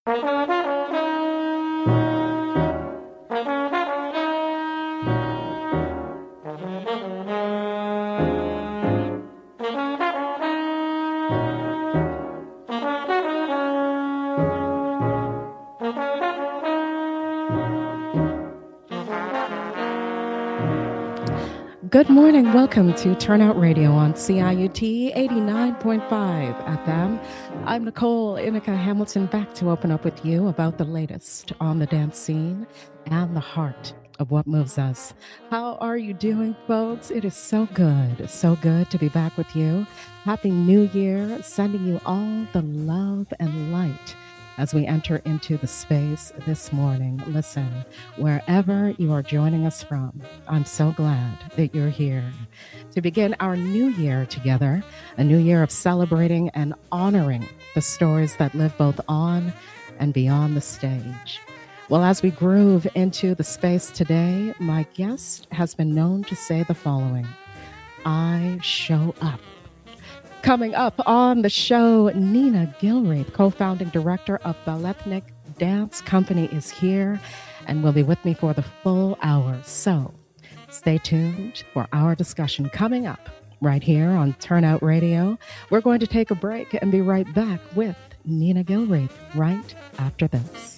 Good morning. Welcome to Turnout Radio on CIUT 89.5 FM. I'm Nicole Inica Hamilton, back to open up with you about the latest on the dance scene and the heart of what moves us. How are you doing, folks? It is so good to be back with you. Happy New Year, sending you all the love and light as we enter into the space this morning. Listen, wherever you are joining us from, I'm so glad that you're here to begin our new year together, a new year of celebrating and honoring the stories that live both on and beyond the stage. Well, as we groove into the space today, my guest has been known to say the following: I show up. Coming up on the show, Nina Gilreath, co-founding director of Balethnic Dance Company, is here and will be with me for the full hour. So stay tuned for our discussion coming up right here on Turnout Radio. We're going to take a break and be right back with Nina Gilreath right after this.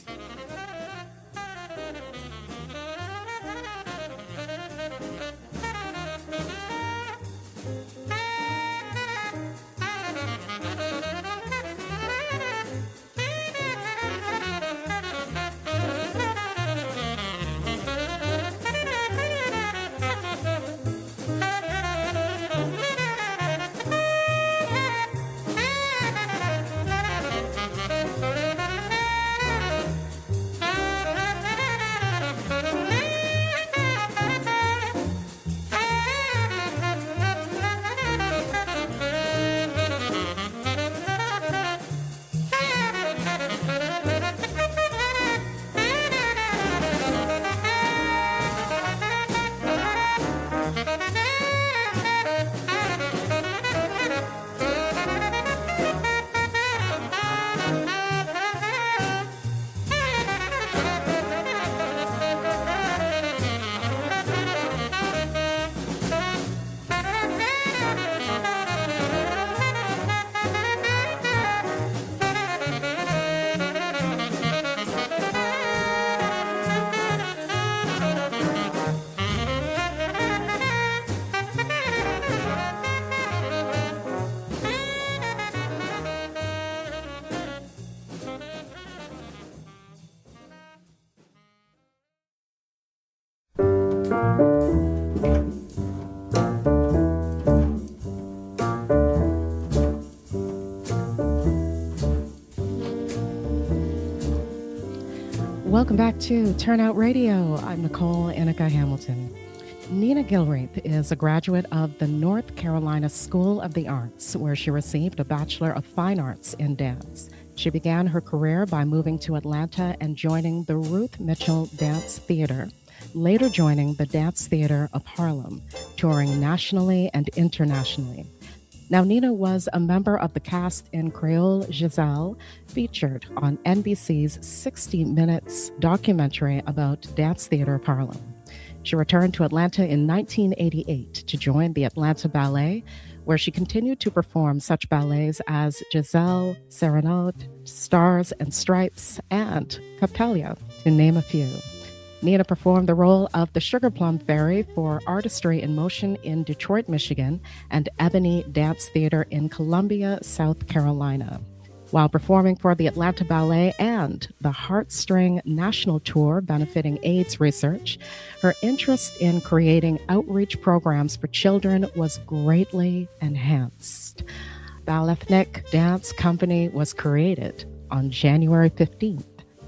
Welcome back to Turnout Radio. I'm Nicole Inica Hamilton. Nina Gilreath is a graduate of the North Carolina School of the Arts, where she received a Bachelor of Fine Arts in Dance. She began her career by moving to Atlanta and joining the Ruth Mitchell Dance Theater, later joining the Dance Theater of Harlem, touring nationally and internationally. Now, Nina was a member of the cast in Creole Giselle, featured on NBC's 60 Minutes documentary about Dance Theater of Harlem. She returned to Atlanta in 1988 to join the Atlanta Ballet, where she continued to perform such ballets as Giselle, Serenade, Stars and Stripes, and Capella, to name a few. Nina performed the role of the Sugar Plum Fairy for Artistry in Motion in Detroit, Michigan, and Ebony Dance Theater in Columbia, South Carolina. While performing for the Atlanta Ballet and the Heartstring National Tour benefiting AIDS research, her interest in creating outreach programs for children was greatly enhanced. Balethnic Dance Company was created on January 15th,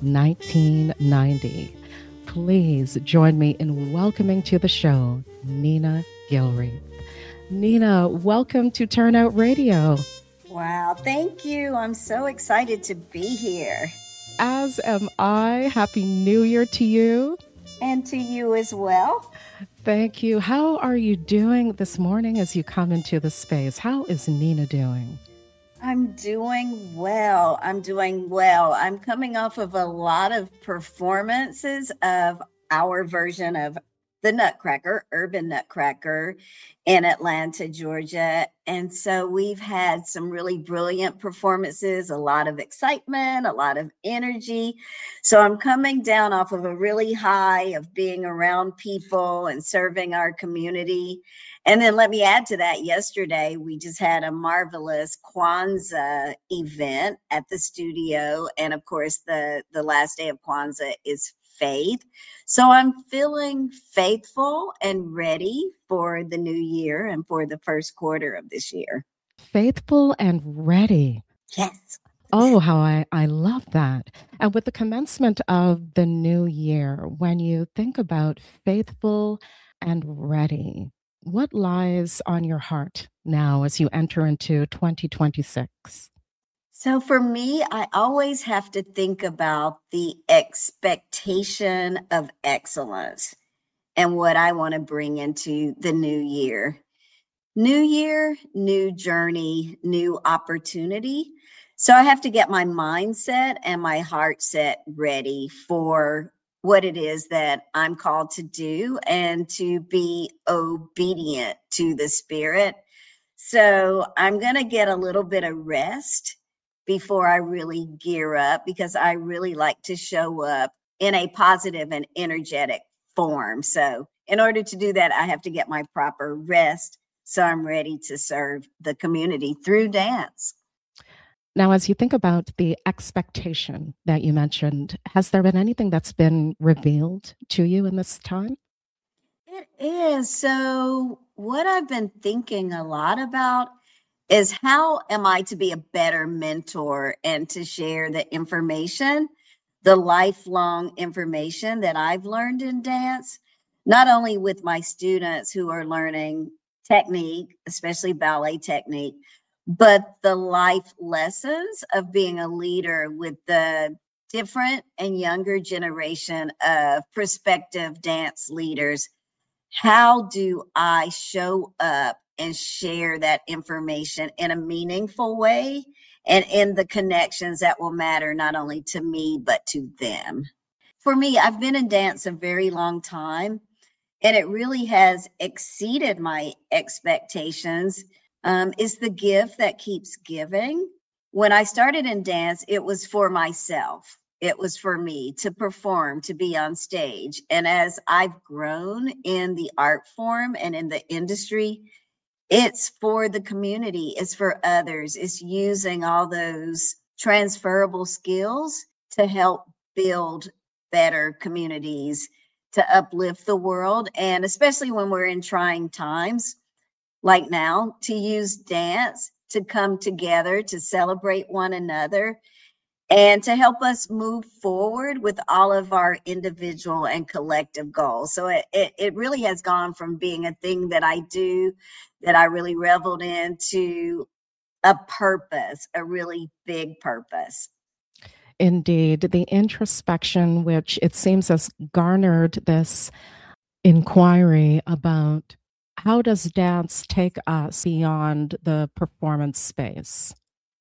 1990. Please join me in welcoming to the show, Nina Gilreath. Nina, welcome to Turnout Radio. Wow, thank you. I'm so excited to be here. As am I. Happy New Year to you. And to you as well. Thank you. How are you doing this morning as you come into the space? How is Nina doing? I'm doing well. I'm doing well. I'm coming off of a lot of performances of our version of the Nutcracker, Urban Nutcracker in Atlanta, Georgia. And so we've had some really brilliant performances, a lot of excitement, a lot of energy. So I'm coming down off of a really high of being around people and serving our community. And then let me add to that, yesterday we just had a marvelous Kwanzaa event at the studio. And of course, the last day of Kwanzaa is faith. So I'm feeling faithful and ready for the new year and for the first quarter of this year. Faithful and ready. Yes. Oh, how I love that. And with the commencement of the new year, when you think about faithful and ready, what lies on your heart now as you enter into 2026? So for me, I always have to think about the expectation of excellence and what I want to bring into the new year. New year, new journey, new opportunity. So I have to get my mindset and my heart set ready for what it is that I'm called to do and to be obedient to the Spirit. So I'm going to get a little bit of rest before I really gear up, because I really like to show up in a positive and energetic form. So in order to do that, I have to get my proper rest so I'm ready to serve the community through dance. Now, as you think about the expectation that you mentioned, has there been anything that's been revealed to you in this time? It is. So what I've been thinking a lot about is, how am I to be a better mentor and to share the information, the lifelong information that I've learned in dance, not only with my students who are learning technique, especially ballet technique, but the life lessons of being a leader with the different and younger generation of prospective dance leaders. How do I show up and share that information in a meaningful way and in the connections that will matter not only to me, but to them? For me, I've been in dance a very long time, and it really has exceeded my expectations. It's the gift that keeps giving. When I started in dance, it was for myself. It was for me to perform, to be on stage. And as I've grown in the art form and in the industry, it's for the community, it's for others. It's using all those transferable skills to help build better communities, to uplift the world. And especially when we're in trying times like now, to use dance to come together, to celebrate one another, and to help us move forward with all of our individual and collective goals. So it really has gone from being a thing that I do, that I really reveled in, to a purpose, a really big purpose. Indeed, the introspection, which it seems has garnered this inquiry about how does dance take us beyond the performance space?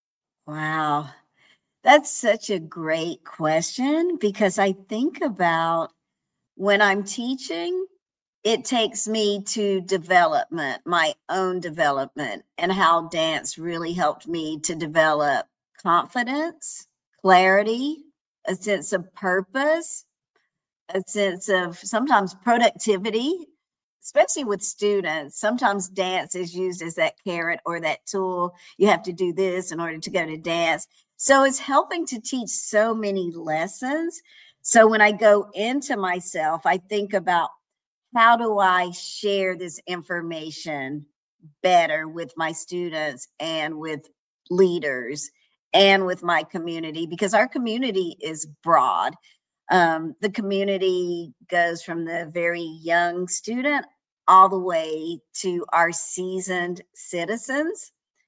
Wow. That's such a great question, because I think about when I'm teaching, it takes me to development, my own development, and how dance really helped me to develop confidence, clarity, a sense of purpose, a sense of sometimes productivity, especially with students. Sometimes dance is used as that carrot or that tool. You have to do this in order to go to dance. So it's helping to teach so many lessons. So when I go into myself, I think about, how do I share this information better with my students and with leaders and with my community? Because our community is broad. The community goes from the very young student all the way to our seasoned citizens.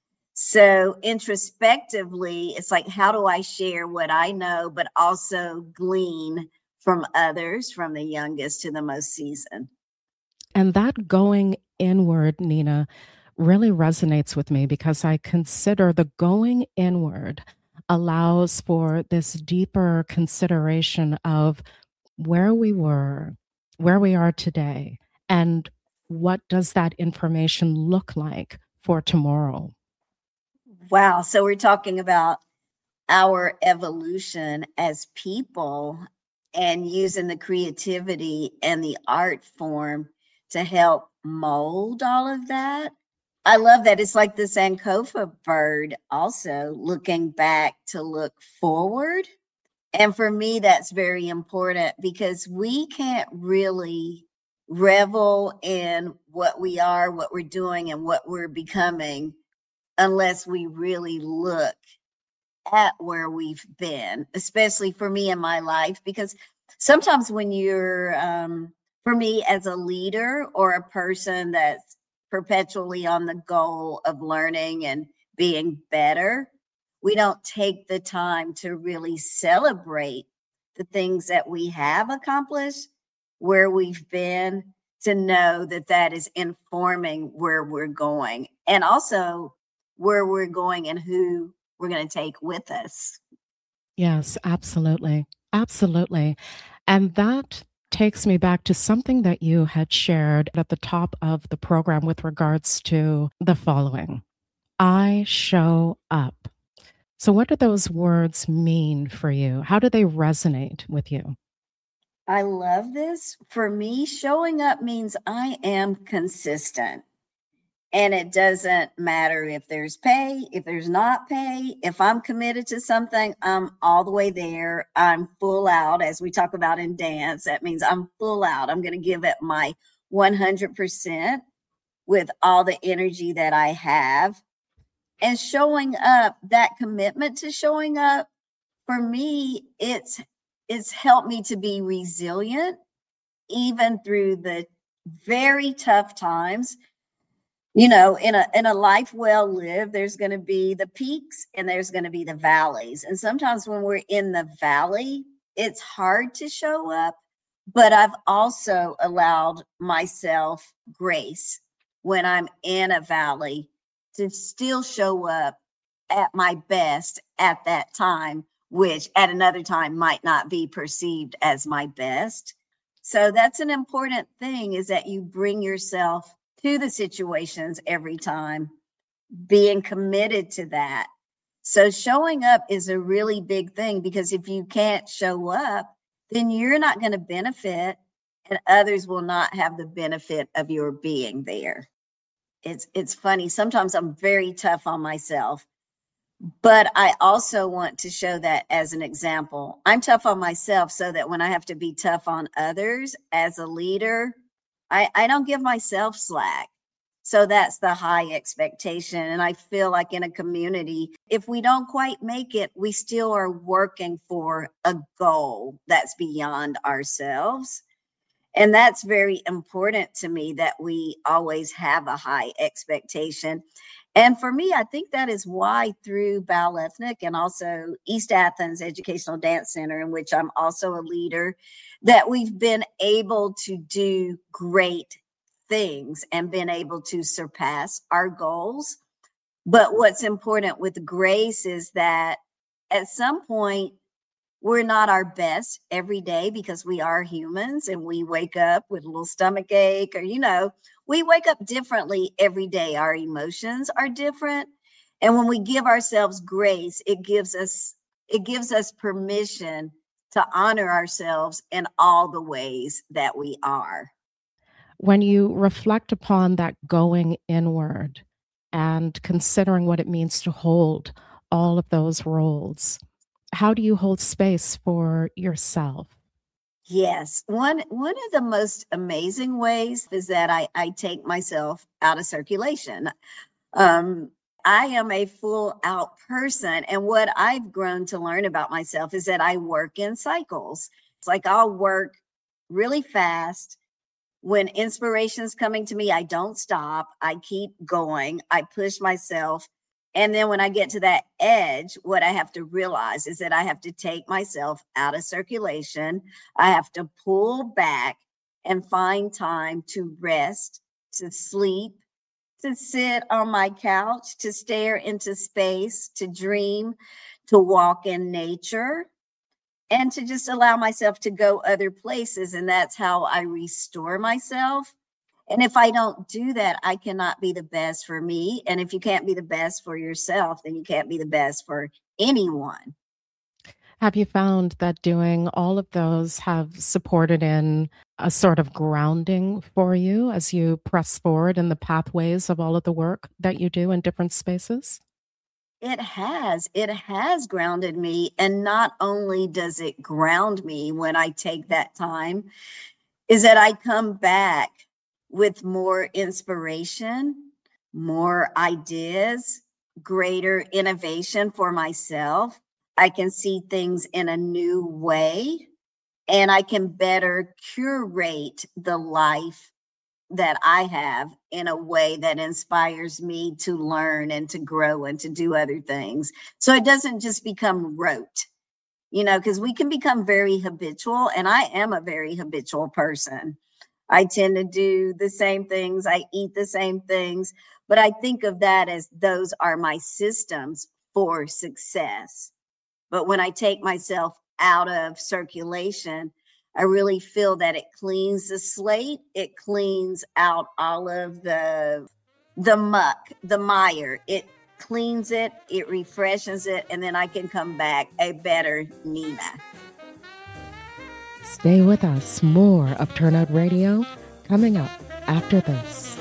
So introspectively, it's like, how do I share what I know, but also glean from others, from the youngest to the most seasoned? And that going inward, Nina, really resonates with me because I consider the going inward allows for this deeper consideration of where we were, where we are today, and what does that information look like for tomorrow? Wow. So we're talking about our evolution as people and using the creativity and the art form to help mold all of that. I love that. It's like the Sankofa bird also looking back to look forward. And for me, that's very important because we can't really revel in what we are, what we're doing, and what we're becoming unless we really look at where we've been, especially for me in my life, because sometimes when you're, for me as a leader or a person that's perpetually on the goal of learning and being better, we don't take the time to really celebrate the things that we have accomplished, where we've been, to know that that is informing where we're going and also where we're going and who we're going to take with us. Yes, absolutely. Absolutely. And that takes me back to something that you had shared at the top of the program with regards to the following: I show up. So, what do those words mean for you? How do they resonate with you? I love this. For me, showing up means I am consistent. And it doesn't matter if there's pay, if there's not pay. If I'm committed to something, I'm all the way there. I'm full out, as we talk about in dance. That means I'm full out. I'm going to give it my 100% with all the energy that I have. And showing up, that commitment to showing up, for me, it's helped me to be resilient even through the very tough times. You know, in a life well lived, there's going to be the peaks and there's going to be the valleys. And sometimes when we're in the valley, it's hard to show up, but I've also allowed myself grace when I'm in a valley to still show up at my best at that time, which at another time might not be perceived as my best. So that's an important thing, is that you bring yourself to the situations every time, being committed to that. So showing up is a really big thing, because if you can't show up, then you're not going to benefit and others will not have the benefit of your being there. It's funny. Sometimes I'm very tough on myself, but I also want to show that as an example. I'm tough on myself so that when I have to be tough on others as a leader, I don't give myself slack. So that's the high expectation. And I feel like in a community, if we don't quite make it, we still are working for a goal that's beyond ourselves. And that's very important to me, that we always have a high expectation. And for me, I think that is why through Bal Ethnic and also East Athens Educational Dance Center, in which I'm also a leader, that we've been able to do great things and been able to surpass our goals. But what's important with grace is that at some point, we're not our best every day, because we are humans and we wake up with a little stomach ache, or, we wake up differently every day. Our emotions are different. And when we give ourselves grace, it gives us permission to honor ourselves in all the ways that we are. When you reflect upon that going inward and considering what it means to hold all of those roles, how do you hold space for yourself? Yes. One of the most amazing ways is that I take myself out of circulation. Um, I am a full out person. And what I've grown to learn about myself is that I work in cycles. It's like I'll work really fast. When inspiration's coming to me, I don't stop. I keep going. I push myself. And then when I get to that edge, what I have to realize is that I have to take myself out of circulation. I have to pull back and find time to rest, to sleep, to sit on my couch, to stare into space, to dream, to walk in nature, and to just allow myself to go other places. And that's how I restore myself. And if I don't do that, I cannot be the best for me. And if you can't be the best for yourself, then you can't be the best for anyone. Have you found that doing all of those have supported in a sort of grounding for you as you press forward in the pathways of all of the work that you do in different spaces? It has grounded me. And not only does it ground me when I take that time, is that I come back with more inspiration, more ideas, greater innovation for myself. I can see things in a new way, and I can better curate the life that I have in a way that inspires me to learn and to grow and to do other things. So it doesn't just become rote, because we can become very habitual. And I am a very habitual person. I tend to do the same things, I eat the same things, but I think of that as those are my systems for success. But when I take myself out of circulation, I really feel that it cleans the slate. It cleans out all of the muck, the mire. It cleans it, it refreshes it, and then I can come back a better Nina. Stay with us. More of Turnout Radio coming up after this.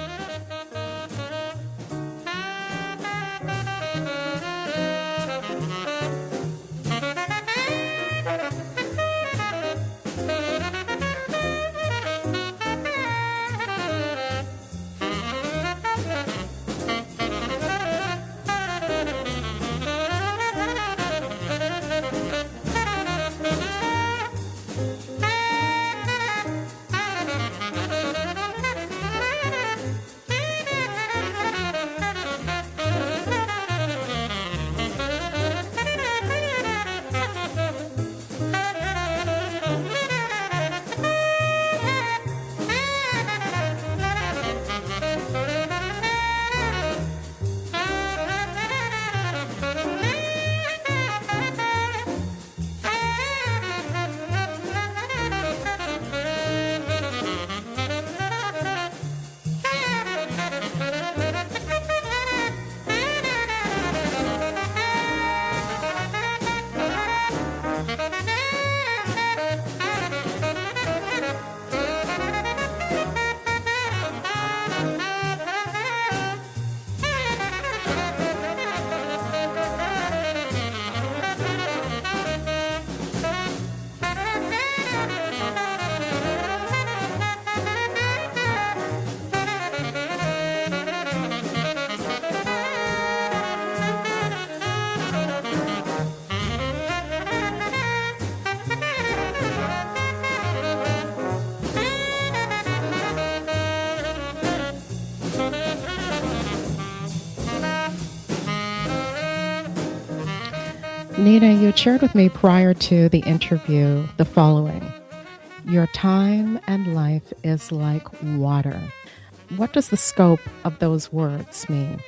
Nina, you shared with me prior to the interview the following: your time and life is like water. What does the scope of those words mean?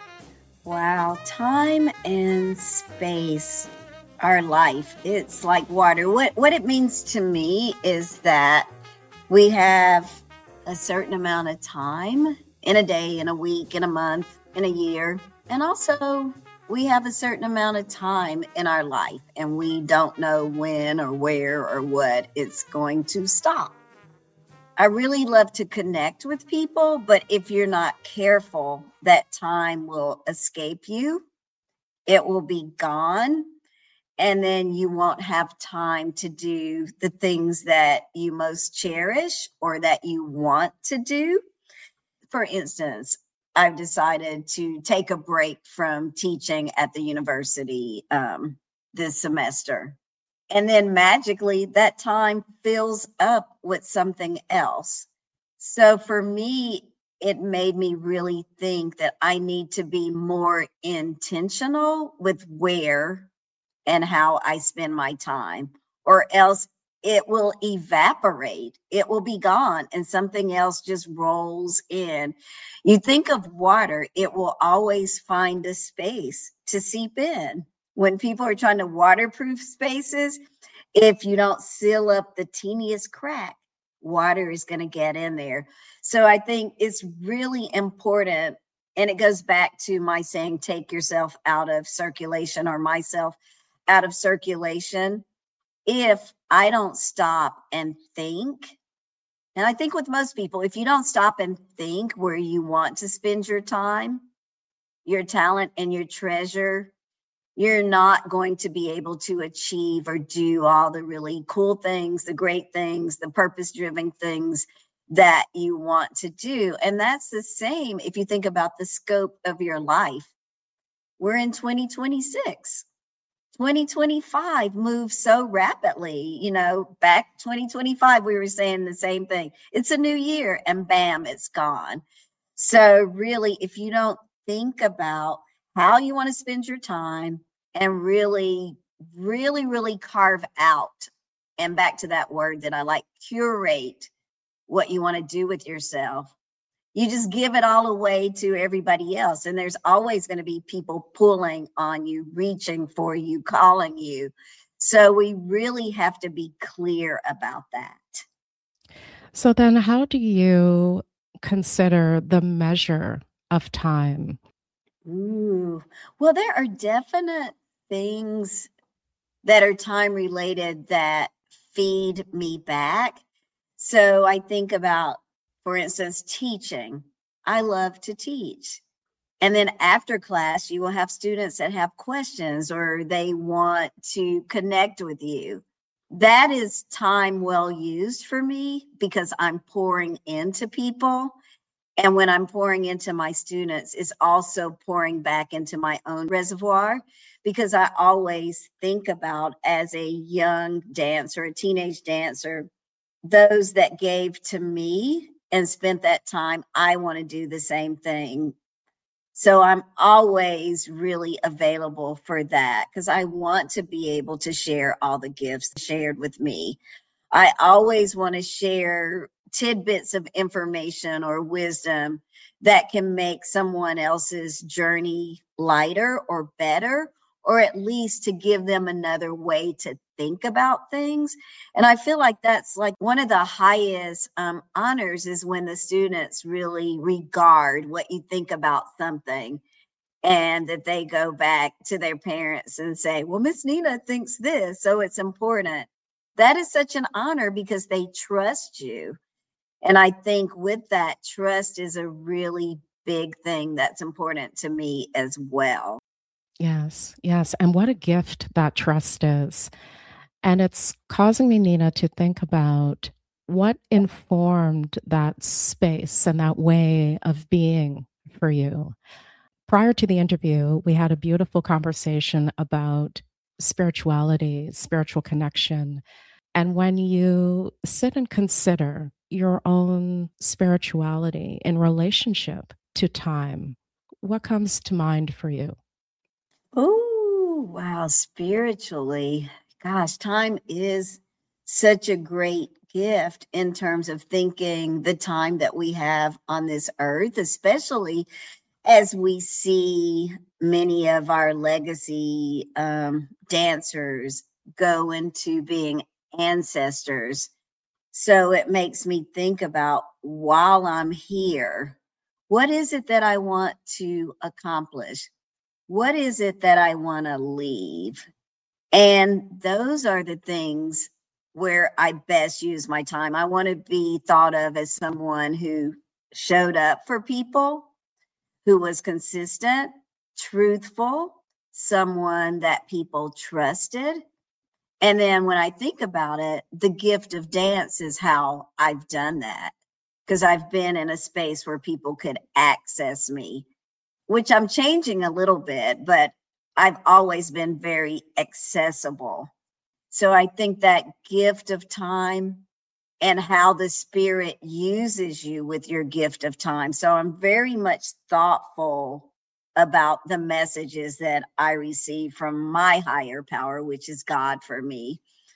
Wow, time and space are life. It's like water. What it means to me is that we have a certain amount of time in a day, in a week, in a month, in a year, and also we have a certain amount of time in our life, and we don't know when or where or what it's going to stop. I really love to connect with people, but if you're not careful, that time will escape you. It will be gone. And then you won't have time to do the things that you most cherish or that you want to do. For instance, I've decided to take a break from teaching at the university this semester. And then magically, that time fills up with something else. So for me, it made me really think that I need to be more intentional with where and how I spend my time, or else it will evaporate. It will be gone and something else just rolls in. You think of water, it will always find a space to seep in. When people are trying to waterproof spaces, if you don't seal up the teeniest crack, water is going to get in there. So I think it's really important. And it goes back to my saying, take yourself out of circulation, or myself out of circulation. If I don't stop and think, and I think with most people, if you don't stop and think where you want to spend your time, your talent, and your treasure, you're not going to be able to achieve or do all the really cool things, the great things, the purpose-driven things that you want to do. And that's the same if you think about the scope of your life. We're in 2026. 2025 moves so rapidly. Back 2025, we were saying the same thing. It's a new year and bam, it's gone. So really, if you don't think about how you want to spend your time and really, really, really carve out, and back to that word that I like, curate what you want to do with yourself, you just give it all away to everybody else. And there's always going to be people pulling on you, reaching for you, calling you. So we really have to be clear about that. So then how do you consider the measure of time? Ooh, well, there are definite things that are time related that feed me back. So I think about, for instance, teaching. I love to teach. And then after class, you will have students that have questions or they want to connect with you. That is time well used for me because I'm pouring into people. And when I'm pouring into my students, it's also pouring back into my own reservoir, because I always think about, as a young dancer, a teenage dancer, those that gave to me and spent that time, I want to do the same thing. So I'm always really available for that because I want to be able to share all the gifts shared with me. I always want to share tidbits of information or wisdom that can make someone else's journey lighter or better, or at least to give them another way to think about things. And I feel like that's like one of the highest honors, is when the students really regard what you think about something, and that they go back to their parents and say, well, Miss Nina thinks this, so it's important. That is such an honor because they trust you. And I think with that, trust is a really big thing that's important to me as well. Yes, yes. And what a gift that trust is. And it's causing me, Nina, to think about what informed that space and that way of being for you. Prior to the interview, we had a beautiful conversation about spirituality, spiritual connection. And when you sit and consider your own spirituality in relationship to time, what comes to mind for you? Oh, wow. Spiritually, gosh, time is such a great gift in terms of thinking the time that we have on this earth, especially as we see many of our legacy dancers go into being ancestors. So it makes me think about, while I'm here, what is it that I want to accomplish? What is it that I want to leave? And those are the things where I best use my time. I want to be thought of as someone who showed up for people, who was consistent, truthful, someone that people trusted. And then when I think about it, the gift of dance is how I've done that, because I've been in a space where people could access me, which I'm changing a little bit, but I've always been very accessible. So I think that gift of time and how the spirit uses you with your gift of time. So I'm very much thoughtful about the messages that I receive from my higher power, which is God for me.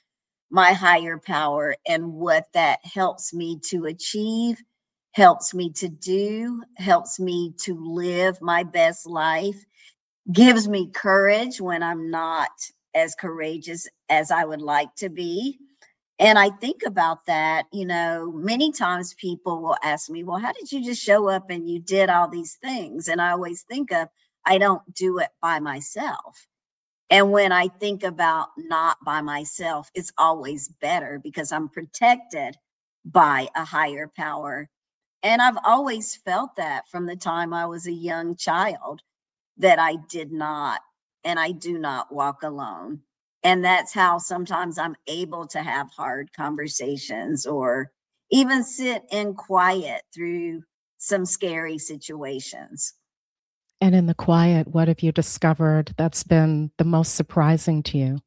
my higher power and what that helps me to achieve, helps me to do, helps me to live my best life, gives me courage when I'm not as courageous as I would like to be. And I think about that, many times people will ask me, well, how did you just show up and you did all these things? And I always think of, I don't do it by myself. And when I think about not by myself, it's always better because I'm protected by a higher power. And I've always felt that from the time I was a young child, that I did not and I do not walk alone. And that's how sometimes I'm able to have hard conversations or even sit in quiet through some scary situations. And in the quiet, what have you discovered that's been the most surprising to you?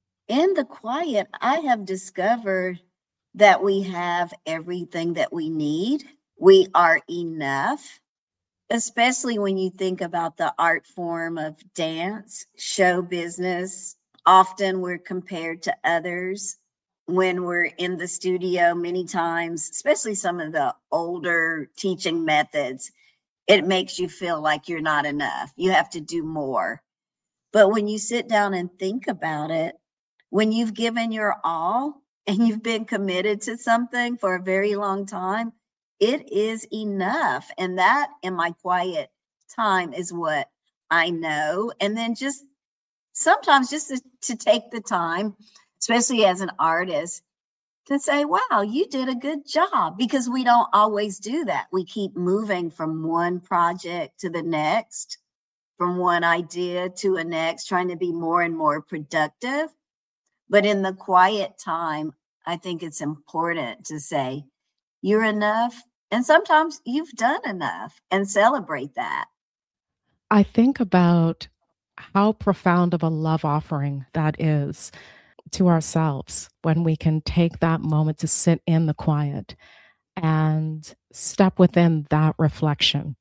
In the quiet, I have discovered that we have everything that we need. We are enough, especially when you think about the art form of dance, show business. Often we're compared to others when we're in the studio. Many times, especially some of the older teaching methods, it makes you feel like you're not enough. You have to do more. But when you sit down and think about it, when you've given your all and you've been committed to something for a very long time, it is enough. And that in my quiet time is what I know. And then just sometimes just to take the time, especially as an artist, to say, wow, you did a good job, because we don't always do that. We keep moving from one project to the next, from one idea to a next, trying to be more and more productive. But in the quiet time, I think it's important to say, you're enough. And sometimes you've done enough, and celebrate that. I think about how profound of a love offering that is to ourselves when we can take that moment to sit in the quiet and step within that reflection.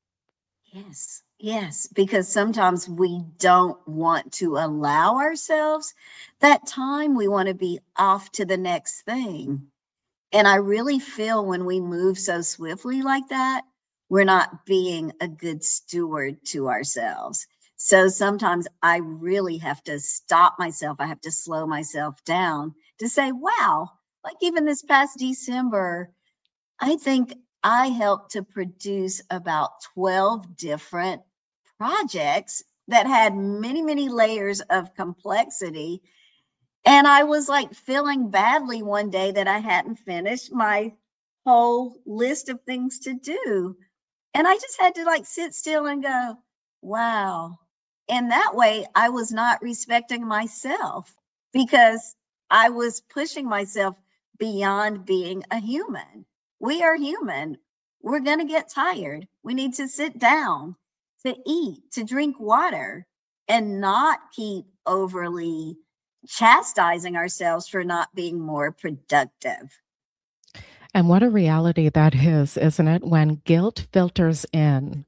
Yes, because sometimes we don't want to allow ourselves that time. We want to be off to the next thing. And I really feel when we move so swiftly like that, we're not being a good steward to ourselves. So sometimes I really have to stop myself. I have to slow myself down to say, wow, like even this past December, I think I helped to produce about 12 different projects that had many, many layers of complexity. And I was like feeling badly one day that I hadn't finished my whole list of things to do. And I just had to like sit still and go, wow. And that way I was not respecting myself, because I was pushing myself beyond being a human. We are human. We're going to get tired. We need to sit down, to eat, to drink water, and not keep overly chastising ourselves for not being more productive. And what a reality that is, isn't it? When guilt filters in.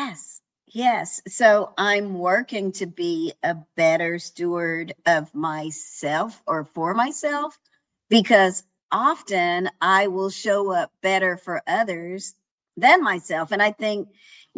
Yes. So I'm working to be a better steward of myself, or for myself, because often I will show up better for others than myself. And I think,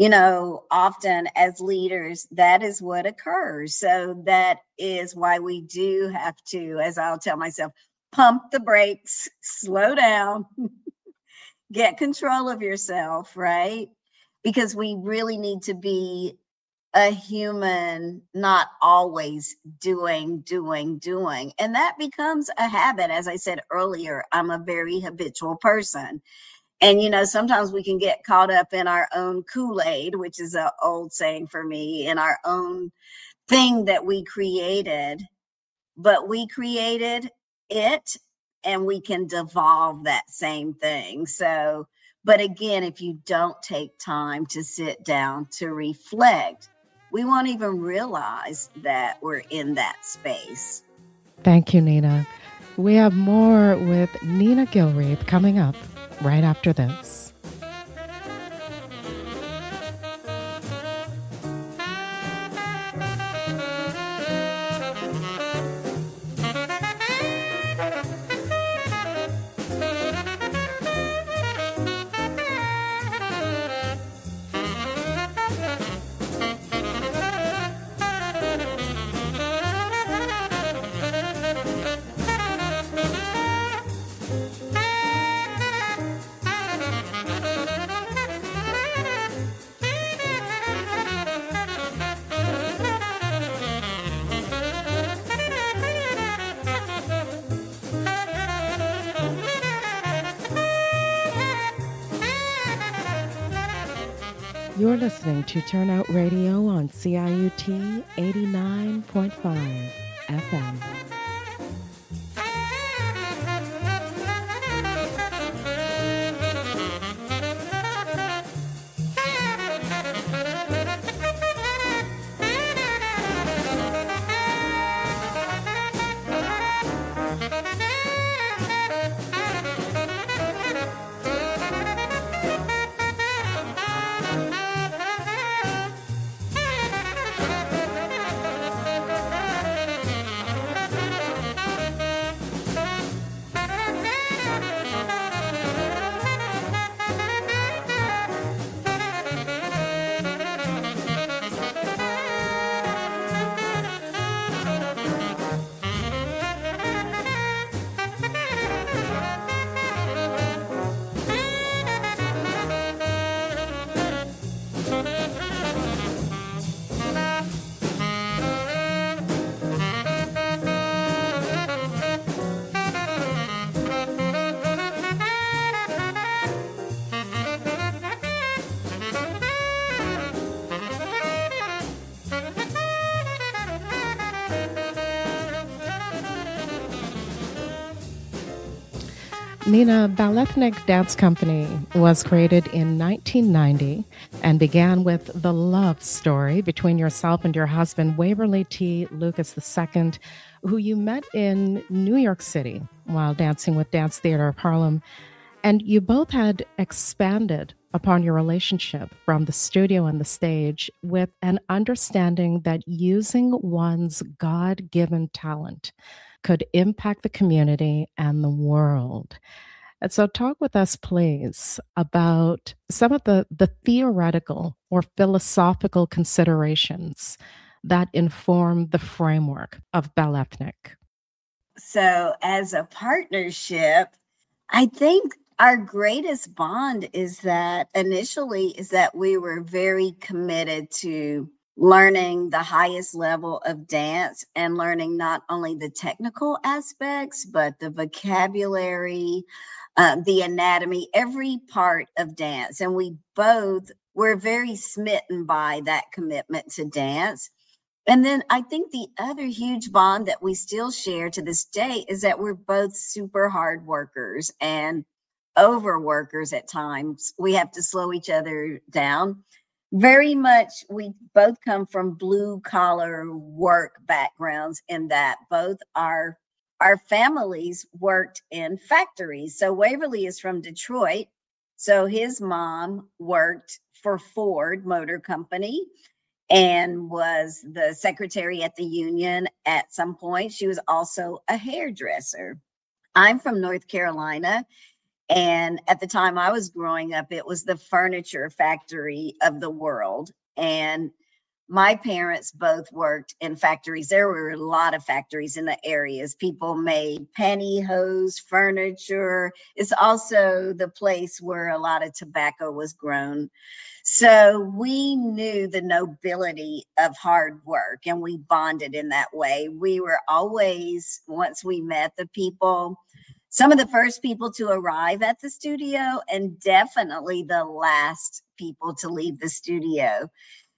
often as leaders, that is what occurs. So that is why we do have to, as I'll tell myself, pump the brakes, slow down, get control of yourself, right? Because we really need to be a human, not always doing. And that becomes a habit. As I said earlier, I'm a very habitual person. And, sometimes we can get caught up in our own Kool-Aid, which is an old saying for me, in our own thing that we created. But we created it, and we can devolve that same thing. So, but again, if you don't take time to sit down to reflect, we won't even realize that we're in that space. Thank you, Nina. We have more with Nina Gilreath coming up right after this. You're listening to Turnout Radio on CIUT 89.5 FM. Nina, Balethnic Dance Company was created in 1990 and began with the love story between yourself and your husband, Waverly T. Lucas II, who you met in New York City while dancing with Dance Theater of Harlem. And you both had expanded upon your relationship from the studio and the stage with an understanding that using one's God-given talent could impact the community and the world. And so talk with us, please, about some of the theoretical or philosophical considerations that inform the framework of Balethnic. So as a partnership, I think our greatest bond is that we were very committed to learning the highest level of dance and learning not only the technical aspects, but the vocabulary, the anatomy, every part of dance. And we both were very smitten by that commitment to dance. And then I think the other huge bond that we still share to this day is that we're both super hard workers and overworkers at times. We have to slow each other down. Very much, we both come from blue collar work backgrounds in that both our families worked in factories. So Waverly is from Detroit. So his mom worked for Ford Motor Company and was the secretary at the union at some point. She was also a hairdresser. I'm from North Carolina. And at the time I was growing up, it was the furniture factory of the world. And my parents both worked in factories. There were a lot of factories in the areas. People made pantyhose, furniture. It's also the place where a lot of tobacco was grown. So we knew the nobility of hard work and we bonded in that way. We were always, once we met the people, some of the first people to arrive at the studio and definitely the last people to leave the studio.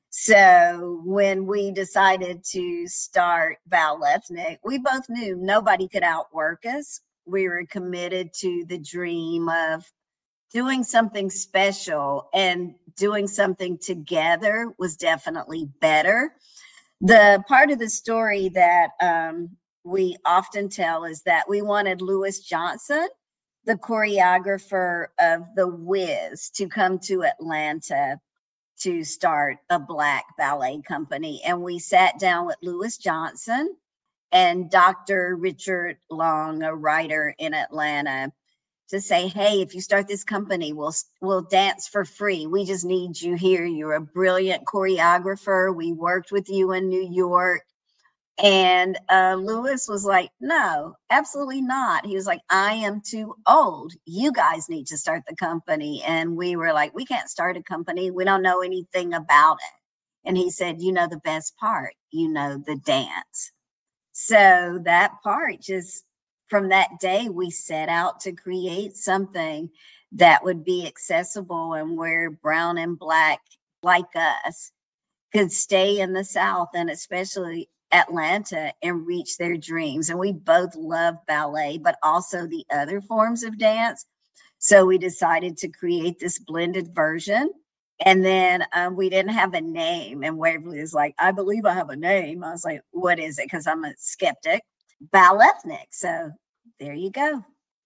So when we decided to start Balethnic, we both knew nobody could outwork us. We were committed to the dream of doing something special, and doing something together was definitely better. The part of the story that we often tell is that we wanted Louis Johnson, the choreographer of The Wiz, to come to Atlanta to start a Black ballet company. And we sat down with Louis Johnson and Dr. Richard Long, a writer in Atlanta, to say, hey, if you start this company, we'll dance for free. We just need you here. You're a brilliant choreographer. We worked with you in New York. And Louis was like, no, absolutely not. He was like, I am too old. You guys need to start the company. And we were like, we can't start a company. We don't know anything about it. And he said, you know, the best part, you know, the dance. So that part, just from that day, we set out to create something that would be accessible and where brown and Black like us could stay in the South and especially Atlanta and reach their dreams. And we both love ballet, but also the other forms of dance. So we decided to create this blended version. And then we didn't have a name. And Waverly is like, I believe I have a name. I was like, what is it? Because I'm a skeptic. Balethnic. So there you go.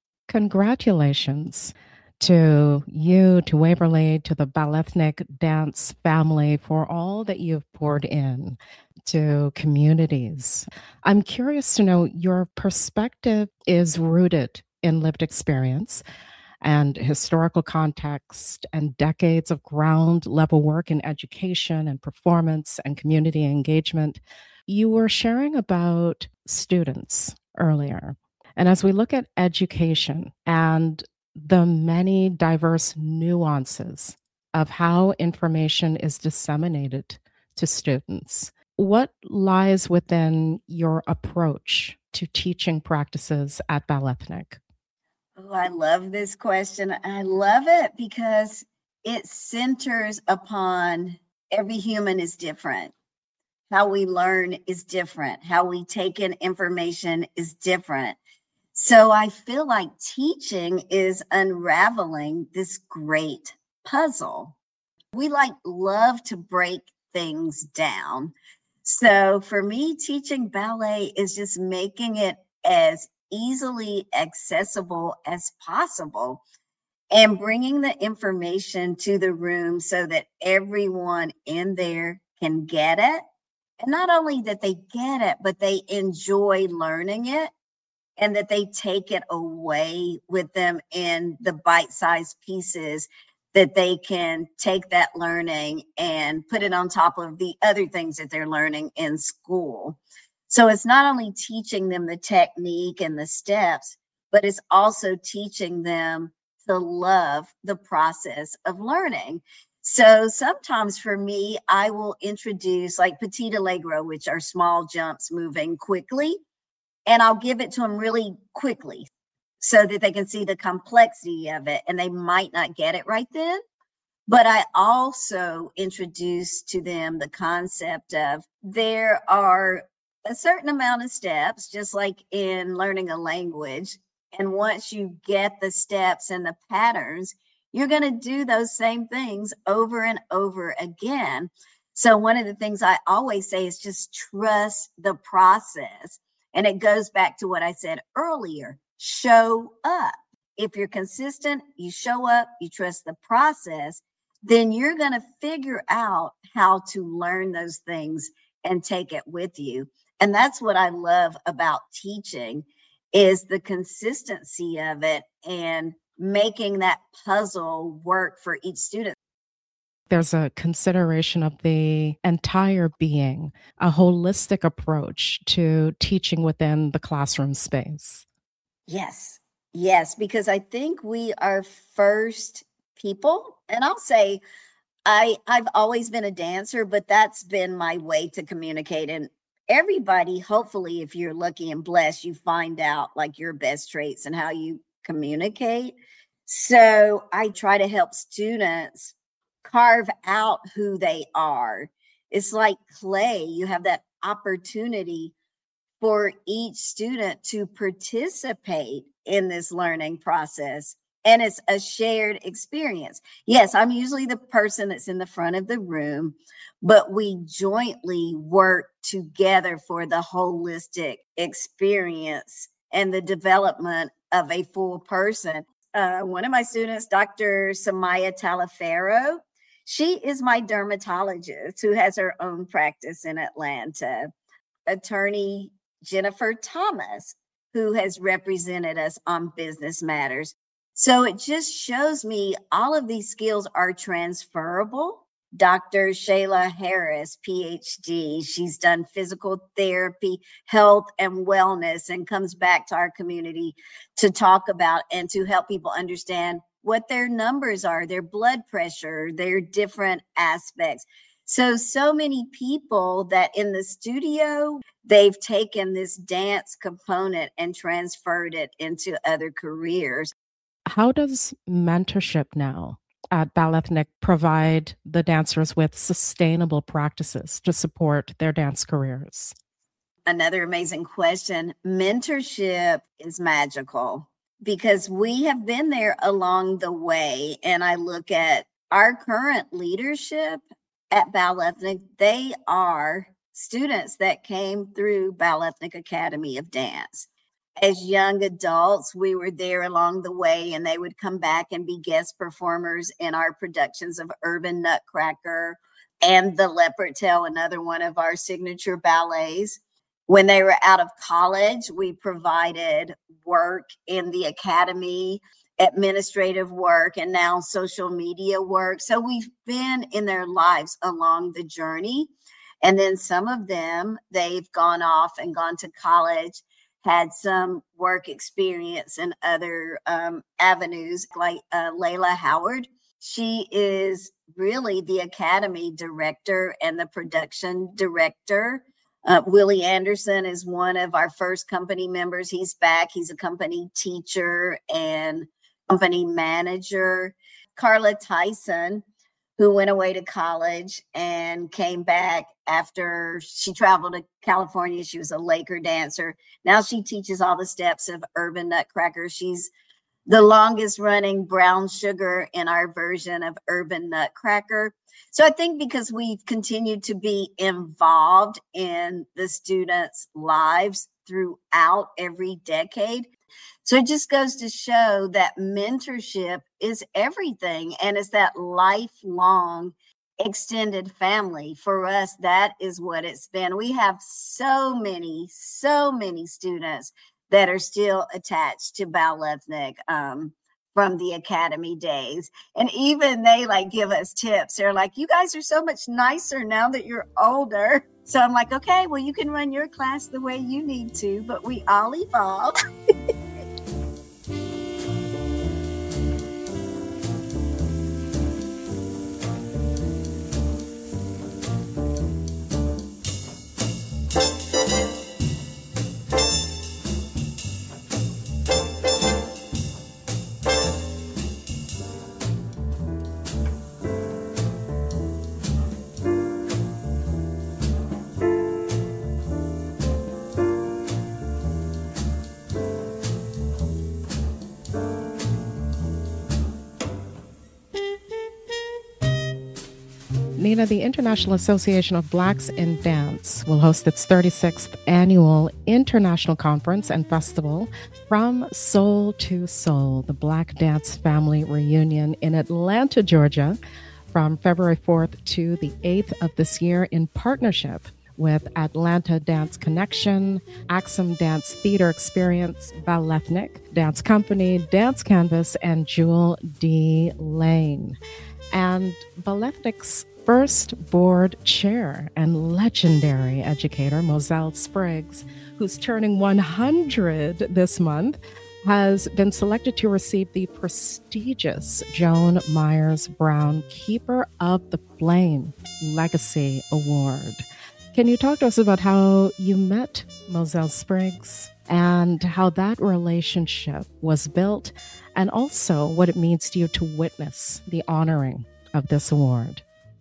Congratulations to you, to Waverly, to the Balethnic dance family for all that you've poured in to communities. I'm curious to know, your perspective is rooted in lived experience and historical context and decades of ground level work in education and performance and community engagement. You were sharing about students earlier. And as we look at education and the many diverse nuances of how information is disseminated to students, what lies within your approach to teaching practices at Balethnic? Oh, I love this question. I love it because it centers upon every human is different. How we learn is different. How we take in information is different. So I feel like teaching is unraveling this great puzzle. We love to break things down. So for me, teaching ballet is just making it as easily accessible as possible and bringing the information to the room so that everyone in there can get it. And not only that they get it, but they enjoy learning it and that they take it away with them in the bite-sized pieces that they can take that learning and put it on top of the other things that they're learning in school. So it's not only teaching them the technique and the steps, but it's also teaching them to love the process of learning. So sometimes for me, I will introduce like petit allegro, which are small jumps moving quickly, and I'll give it to them really quickly so that they can see the complexity of it, and they might not get it right then. But I also introduce to them the concept of there are a certain amount of steps, just like in learning a language. And once you get the steps and the patterns, you're going to do those same things over and over again. So one of the things I always say is just trust the process. And it goes back to what I said earlier, show up. If you're consistent, you show up, you trust the process, then you're going to figure out how to learn those things and take it with you. And that's what I love about teaching is the consistency of it and making that puzzle work for each student. There's a consideration of the entire being, a holistic approach to teaching within the classroom space. Yes, because I think we are first people. And I'll say I've always been a dancer, but that's been my way to communicate. And everybody, hopefully, if you're lucky and blessed, you find out like your best traits and how you communicate. So I try to help students carve out who they are. It's like clay. You have that opportunity for each student to participate in this learning process. And it's a shared experience. Yes, I'm usually the person that's in the front of the room, but we jointly work together for the holistic experience and the development of a full person. One of my students, Dr. Samaya Talaferro, she is my dermatologist who has her own practice in Atlanta. Attorney Jennifer Thomas, who has represented us on Business Matters. So it just shows me all of these skills are transferable. Dr. Shayla Harris, PhD, she's done physical therapy, health, and wellness, and comes back to our community to talk about and to help people understand what their numbers are, their blood pressure, their different aspects. So many people that in the studio, they've taken this dance component and transferred it into other careers. How does mentorship now at Balethnic provide the dancers with sustainable practices to support their dance careers? Another amazing question. Mentorship is magical because we have been there along the way. And I look at our current leadership at Balethnic, they are students that came through Balethnic Academy of Dance. As young adults, we were there along the way, and they would come back and be guest performers in our productions of Urban Nutcracker and The Leopard Tail, another one of our signature ballets. When they were out of college, we provided work in the academy, administrative work, and now social media work. So we've been in their lives along the journey. And then some of them, they've gone off and gone to college, had some work experience in other avenues, like Layla Howard. She is really the academy director and the production director. Willie Anderson is one of our first company members. He's back. He's a company teacher and company manager. Carla Tyson, who went away to college and came back after she traveled to California. She was a Laker dancer. Now she teaches all the steps of Urban Nutcracker. She's the longest running brown sugar in our version of Urban Nutcracker. So I think because we've continued to be involved in the students' lives throughout every decade. So it just goes to show that mentorship is everything. And it's that lifelong extended family. For us, that is what it's been. We have so many students that are still attached to Balethnic from the academy days. And even they like give us tips. They're like, you guys are so much nicer now that you're older. So I'm like, okay, well, you can run your class the way you need to, but we all evolve. Nina, the International Association of Blacks in Dance will host its 36th annual International Conference and Festival, From Soul to Soul, the Black Dance Family Reunion in Atlanta, Georgia, from February 4th to the 8th of this year in partnership with Atlanta Dance Connection, Axum Dance Theater Experience, Balethnic Dance Company, Dance Canvas, and Jewel D. Lane. And Balethnic's first board chair and legendary educator, Mozelle Spriggs, who's turning 100 this month, has been selected to receive the prestigious Joan Myers Brown Keeper of the Flame Legacy Award. Can you talk to us about how you met Mozelle Spriggs and how that relationship was built, and also what it means to you to witness the honoring of this award?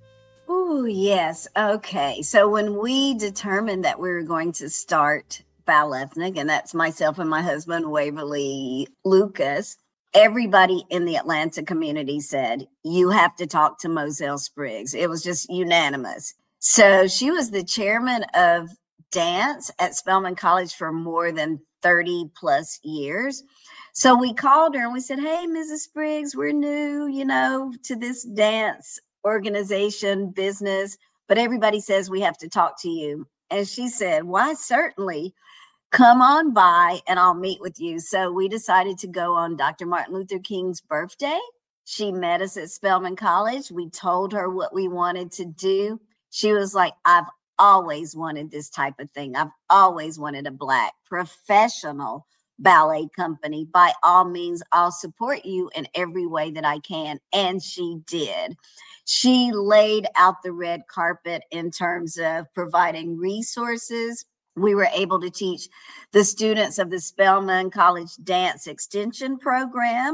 Oh, yes. Okay. So when we determined that we were going to start Balethnic, and that's myself and my husband, Waverly Lucas, everybody in the Atlanta community said, you have to talk to Mozelle Spriggs. It was just unanimous. So she was the chairman of dance at Spelman College for more than 30 plus years. So we called her and we said, hey, Mrs. Spriggs, we're new, to this dance organization business, but everybody says we have to talk to you. And she said, why, certainly, come on by and I'll meet with you. So we decided to go on Dr. Martin Luther King's birthday. She met us at Spelman College. We told her what we wanted to do. She was like, I've always wanted this type of thing. I've always wanted a Black professional ballet company. By all means, I'll support you in every way that I can. And she did. She laid out the red carpet in terms of providing resources. We were able to teach the students of the Spelman College Dance Extension Program.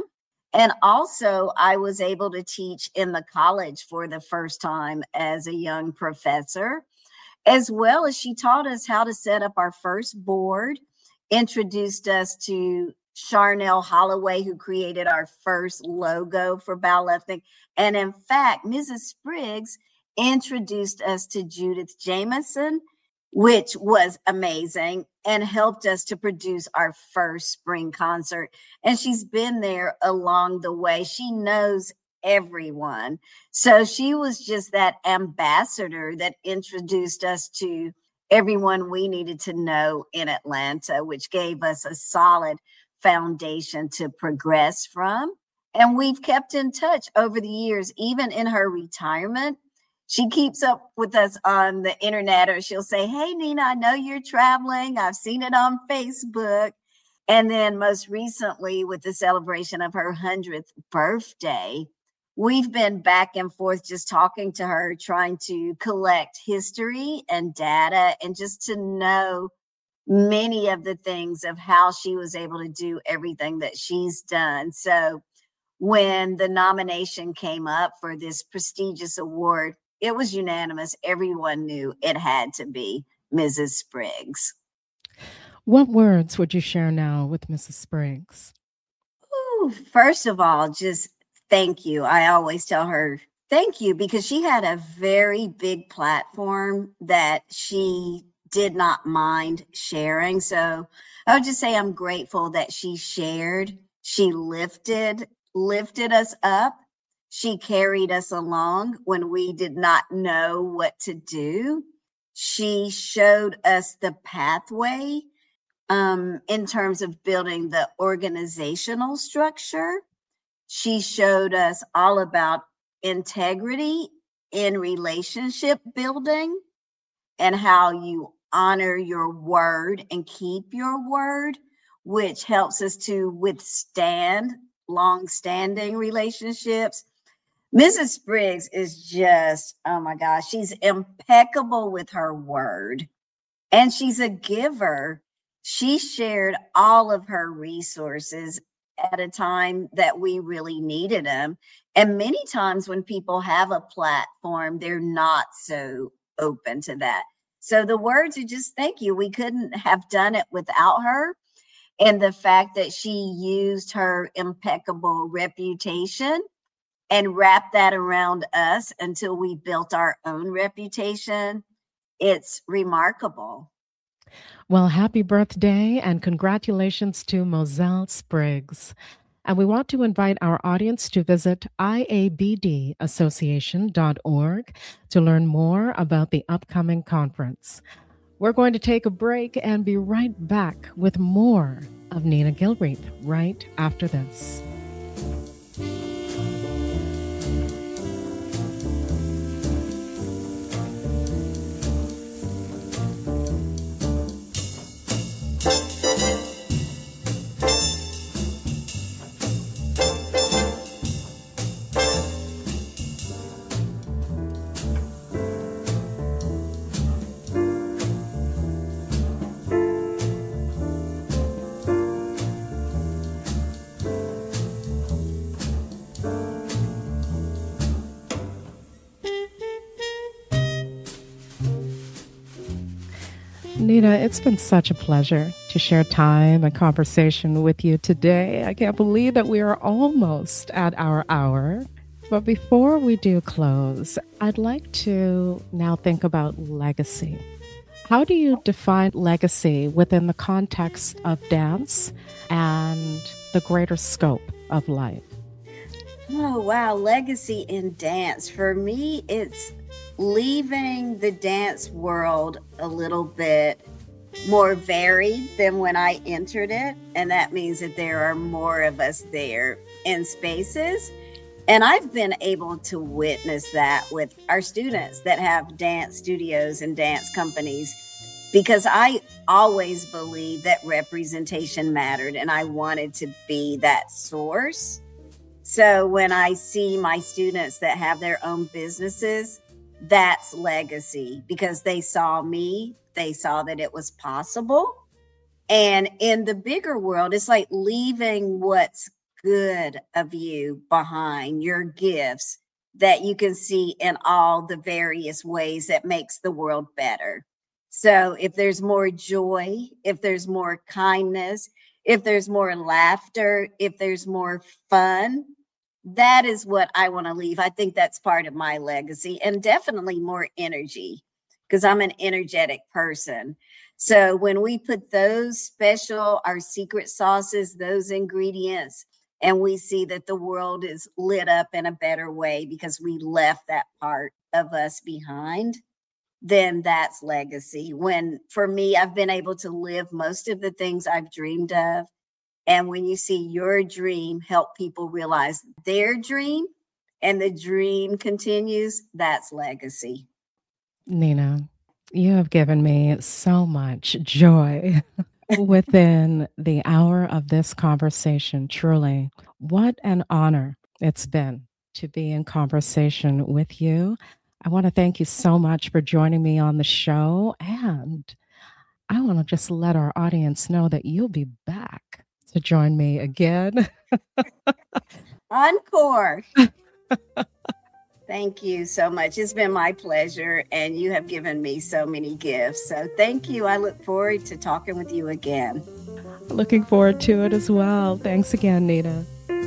And also, I was able to teach in the college for the first time as a young professor, as well as she taught us how to set up our first board, introduced us to Charnel Holloway, who created our first logo for Bowlethnic. And in fact, Mrs. Spriggs introduced us to Judith Jameson, which was amazing, and helped us to produce our first spring concert. And she's been there along the way. She knows everyone. So she was just that ambassador that introduced us to everyone we needed to know in Atlanta, which gave us a solid foundation to progress from. And we've kept in touch over the years, even in her retirement. She keeps up with us on the internet, or she'll say, "Hey, Nina, I know you're traveling. I've seen it on Facebook." And then most recently, with the celebration of her 100th birthday, we've been back and forth just talking to her, trying to collect history and data and just to know many of the things of how she was able to do everything that she's done. So when the nomination came up for this prestigious award, it was unanimous. Everyone knew it had to be Mrs. Spriggs. What words would you share now with Mrs. Spriggs? Ooh, first of all, just thank you. I always tell her thank you because she had a very big platform that she did not mind sharing. So I would just say I'm grateful that she shared. She lifted us up. She carried us along when we did not know what to do. She showed us the pathway in terms of building the organizational structure. She showed us all about integrity in relationship building and how you honor your word and keep your word, which helps us to withstand long-standing relationships. Mrs. Spriggs is just, oh my gosh, she's impeccable with her word, and she's a giver. She shared all of her resources at a time that we really needed them. And many times when people have a platform, they're not so open to that. So the words are just thank you. We couldn't have done it without her. And the fact that she used her impeccable reputation and wrapped that around us until we built our own reputation, it's remarkable. Well, happy birthday and congratulations to Moselle Spriggs. And we want to invite our audience to visit iabdassociation.org to learn more about the upcoming conference. We're going to take a break and be right back with more of Nina Gilreath right after this. Nina, it's been such a pleasure to share time and conversation with you today. I can't believe that we are almost at our hour. But before we do close, I'd like to now think about legacy. How do you define legacy within the context of dance and the greater scope of life? Oh, wow. Legacy in dance. For me, it's leaving the dance world a little bit more varied than when I entered it. And that means that there are more of us there in spaces. And I've been able to witness that with our students that have dance studios and dance companies, because I always believed that representation mattered and I wanted to be that source. So when I see my students that have their own businesses, that's legacy because they saw me, they saw that it was possible. And in the bigger world, it's like leaving what's good of you behind your gifts that you can see in all the various ways that makes the world better. So if there's more joy, if there's more kindness, if there's more laughter, if there's more fun, that is what I want to leave. I think that's part of my legacy, and definitely more energy because I'm an energetic person. So when we put those special, our secret sauces, those ingredients, and we see that the world is lit up in a better way because we left that part of us behind, then that's legacy. When for me, I've been able to live most of the things I've dreamed of. And when you see your dream help people realize their dream and the dream continues, that's legacy. Nina, you have given me so much joy within the hour of this conversation. Truly, what an honor it's been to be in conversation with you. I want to thank you so much for joining me on the show. And I want to just let our audience know that you'll be back to join me again. Encore. Thank you so much. It's been my pleasure, and you have given me so many gifts. So thank you. I look forward to talking with you again. Looking forward to it as well. Thanks again, Nina.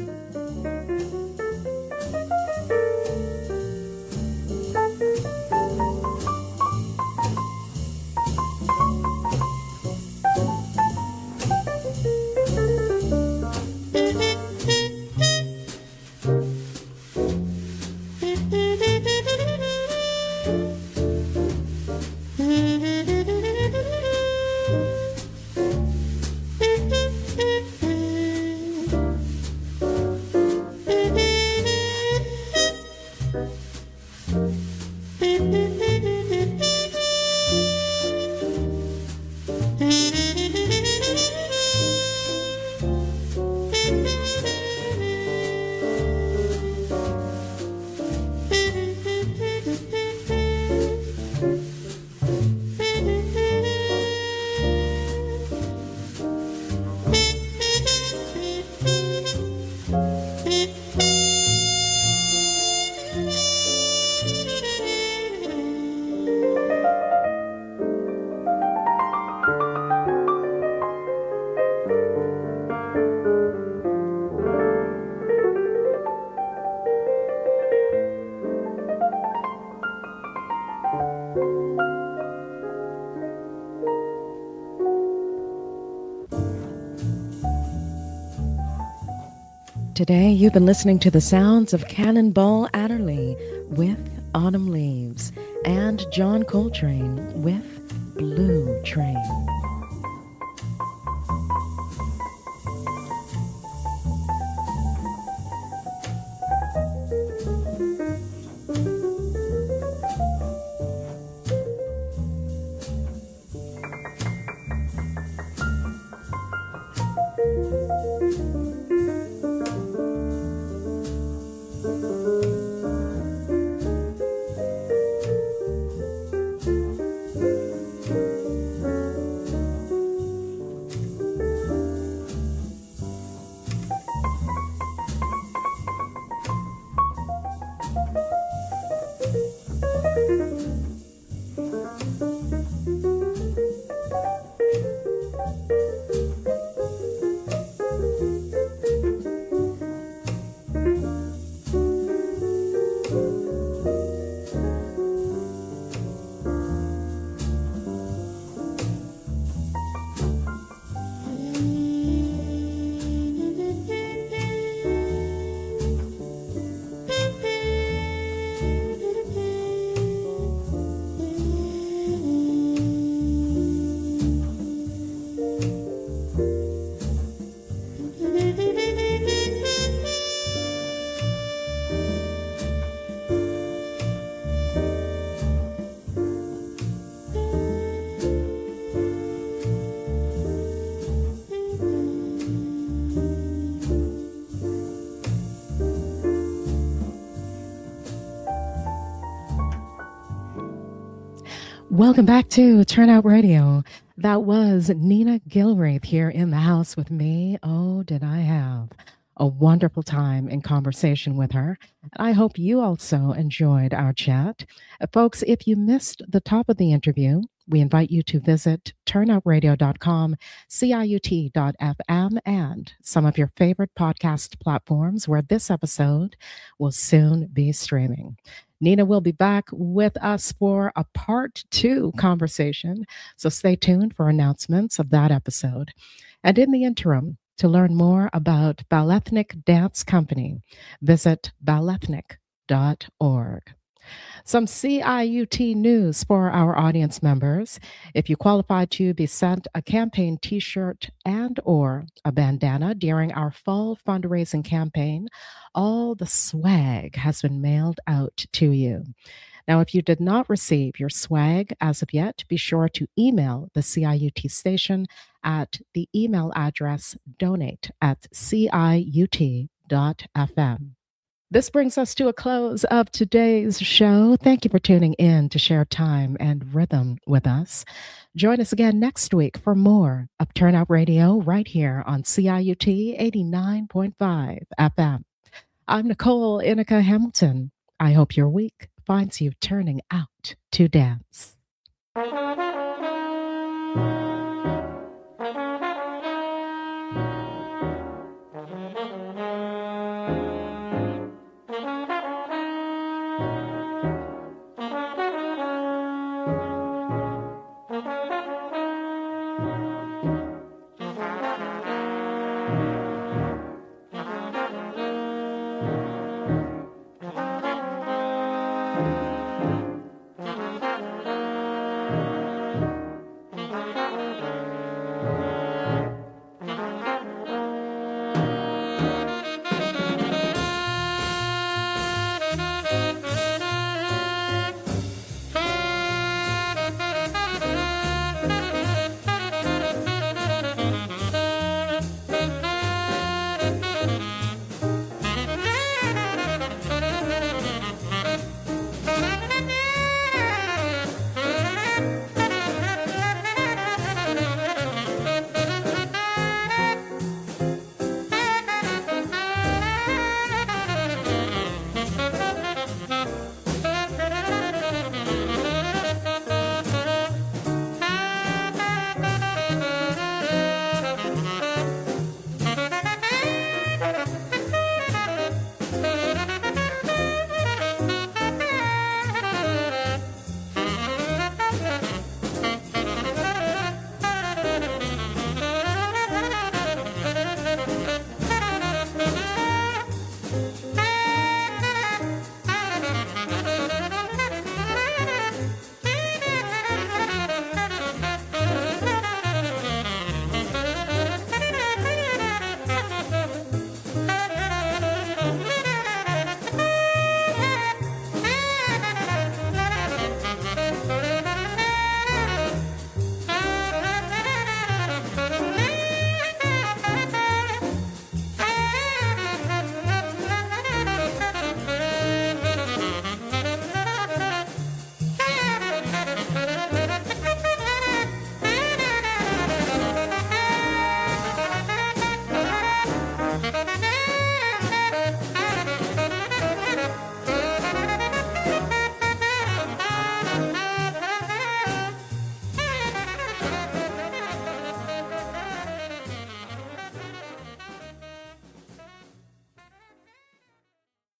Today, you've been listening to the sounds of Cannonball Adderley with Autumn Leaves and John Coltrane with Blue Train. Welcome back to Turnout Radio. That was Nina Gilreath here in the house with me. Oh, did I have a wonderful time in conversation with her. And I hope you also enjoyed our chat. Folks, if you missed the top of the interview, we invite you to visit turnoutradio.com, ciut.fm, and some of your favorite podcast platforms where this episode will soon be streaming. Nina will be back with us for a part 2 conversation, so stay tuned for announcements of that episode. And in the interim, to learn more about Balethnic Dance Company, visit balethnic.org. Some CIUT news for our audience members. If you qualify to be sent a campaign t-shirt and or a bandana during our fall fundraising campaign, all the swag has been mailed out to you. Now, if you did not receive your swag as of yet, be sure to email the CIUT station at the email address donate@ciut.fm. This brings us to a close of today's show. Thank you for tuning in to share time and rhythm with us. Join us again next week for more of Turnout Radio right here on CIUT 89.5 FM. I'm Nicole Inica Hamilton. I hope your week finds you turning out to dance.